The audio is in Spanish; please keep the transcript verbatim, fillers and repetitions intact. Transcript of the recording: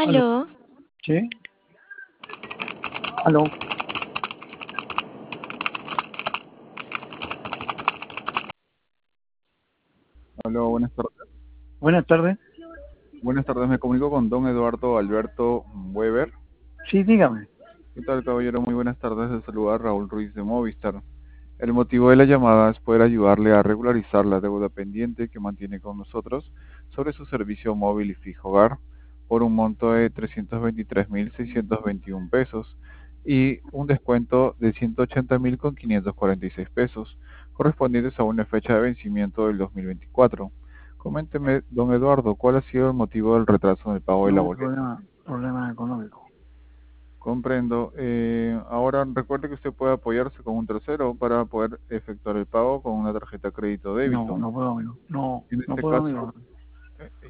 Aló, Aló, ¿sí? Aló, Hola, buenas tardes. buenas tardes. Buenas tardes, me comunico con don Eduardo Alberto Weber. Sí, dígame. ¿Qué tal, caballero? Muy buenas tardes. Le saluda Raúl Ruiz de Movistar. El motivo de la llamada es poder ayudarle a regularizar la deuda pendiente que mantiene con nosotros sobre su servicio móvil y fijo hogar por un monto de trescientos veintitrés mil seiscientos veintiún pesos y un descuento de ciento ochenta mil con quinientos cuarenta y seis pesos, correspondientes a una fecha de vencimiento del dos mil veinticuatro. Coménteme, don Eduardo, ¿cuál ha sido el motivo del retraso en el pago de la No, boleta? problema, problema económico. Comprendo. Eh, ahora recuerde que usted puede apoyarse con un tercero para poder efectuar el pago con una tarjeta crédito o No, débito. no puedo, amigo. No, En no este puedo, caso, amigo. eh,